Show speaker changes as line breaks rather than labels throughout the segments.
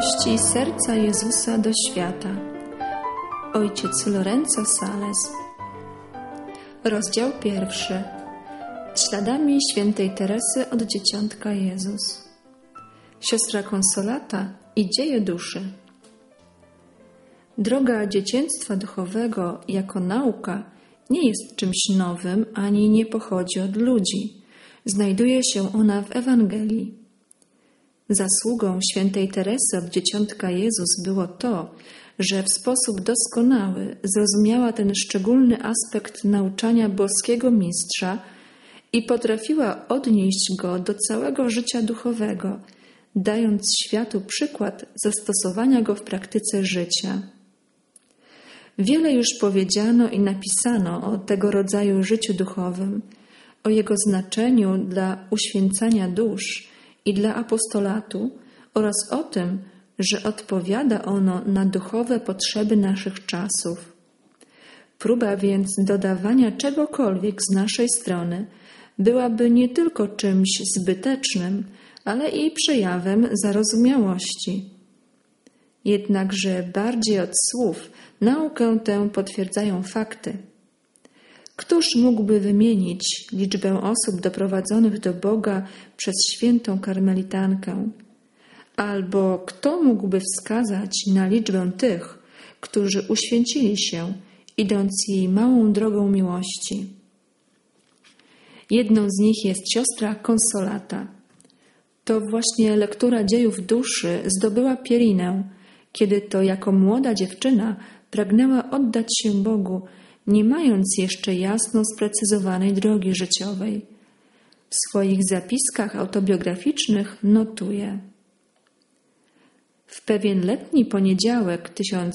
miłości serca Jezusa do świata. Ojciec Lorenzo Sales. Rozdział 1. Śladami świętej Teresy od Dzieciątka Jezus. Siostra Konsolata i dzieje duszy. Droga dziecięctwa duchowego jako nauka nie jest czymś nowym ani nie pochodzi od ludzi. Znajduje się ona w Ewangelii. Zasługą świętej Teresy od Dzieciątka Jezus było to, że w sposób doskonały zrozumiała ten szczególny aspekt nauczania boskiego mistrza i potrafiła odnieść go do całego życia duchowego, dając światu przykład zastosowania go w praktyce życia. Wiele już powiedziano i napisano o tego rodzaju życiu duchowym, o jego znaczeniu dla uświęcania dusz i dla apostolatu oraz o tym, że odpowiada ono na duchowe potrzeby naszych czasów. Próba więc dodawania czegokolwiek z naszej strony byłaby nie tylko czymś zbytecznym, ale i przejawem zarozumiałości. Jednakże bardziej od słów naukę tę potwierdzają fakty. Któż mógłby wymienić liczbę osób doprowadzonych do Boga przez świętą karmelitankę? Albo kto mógłby wskazać na liczbę tych, którzy uświęcili się, idąc jej małą drogą miłości? Jedną z nich jest siostra Konsolata. To właśnie lektura dziejów duszy zdobyła Pierinę, kiedy to jako młoda dziewczyna pragnęła oddać się Bogu, nie mając jeszcze jasno sprecyzowanej drogi życiowej. W swoich zapiskach autobiograficznych notuje: w pewien letni poniedziałek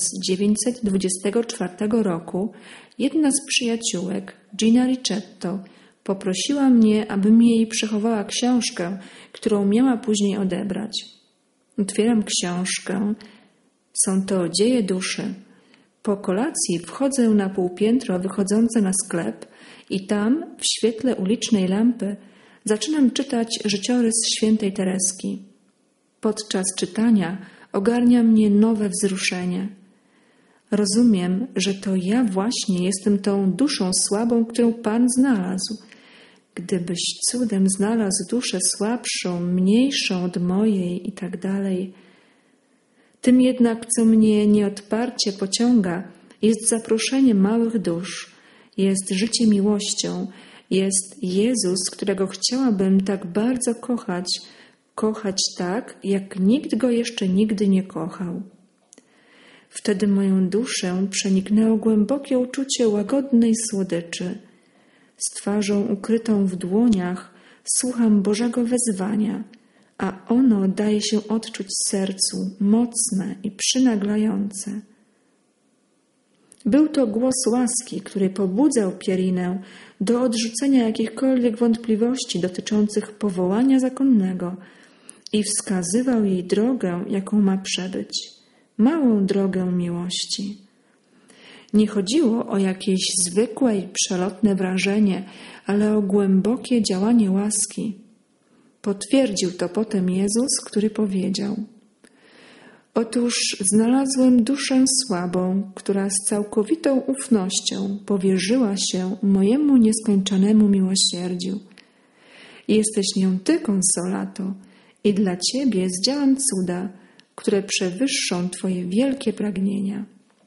1924 roku jedna z przyjaciółek, Gina Ricetto, poprosiła mnie, abym jej przechowała książkę, którą miała później odebrać. Otwieram książkę. Są to dzieje duszy. Po kolacji wchodzę na półpiętro wychodzące na sklep i tam, w świetle ulicznej lampy, zaczynam czytać życiorys świętej Tereski. Podczas czytania ogarnia mnie nowe wzruszenie. Rozumiem, że to ja właśnie jestem tą duszą słabą, którą Pan znalazł. Gdybyś cudem znalazł duszę słabszą, mniejszą od mojej i tak dalej. Tym jednak, co mnie nieodparcie pociąga, jest zaproszenie małych dusz, jest życie miłością, jest Jezus, którego chciałabym tak bardzo kochać tak, jak nikt go jeszcze nigdy nie kochał. Wtedy moją duszę przeniknęło głębokie uczucie łagodnej słodyczy. Z twarzą ukrytą w dłoniach słucham Bożego wezwania, a ono daje się odczuć sercu, mocne i przynaglające. Był to głos łaski, który pobudzał Pierinę do odrzucenia jakichkolwiek wątpliwości dotyczących powołania zakonnego i wskazywał jej drogę, jaką ma przebyć, małą drogę miłości. Nie chodziło o jakieś zwykłe i przelotne wrażenie, ale o głębokie działanie łaski. Potwierdził to potem Jezus, który powiedział: otóż znalazłem duszę słabą, która z całkowitą ufnością powierzyła się mojemu nieskończonemu miłosierdziu. Jesteś nią Ty, Konsolato, i dla Ciebie zdziałam cuda, które przewyższą Twoje wielkie pragnienia.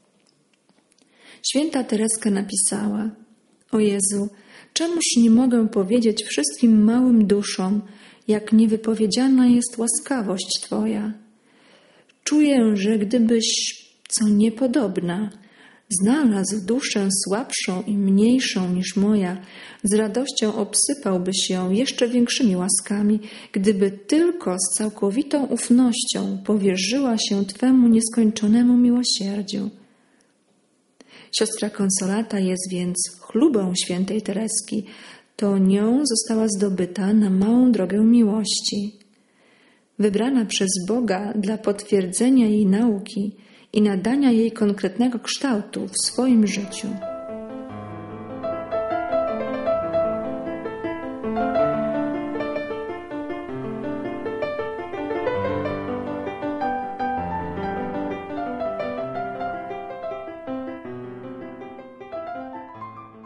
Święta Tereska napisała: o Jezu, czemuż nie mogę powiedzieć wszystkim małym duszom, jak niewypowiedziana jest łaskawość Twoja. Czuję, że gdybyś, co niepodobna, znalazł duszę słabszą i mniejszą niż moja, z radością obsypałbyś ją jeszcze większymi łaskami, gdyby tylko z całkowitą ufnością powierzyła się Twemu nieskończonemu miłosierdziu. Siostra Konsolata jest więc chlubą świętej Tereski. To nią została zdobyta na małą drogę miłości. Wybrana przez Boga dla potwierdzenia jej nauki i nadania jej konkretnego kształtu w swoim życiu.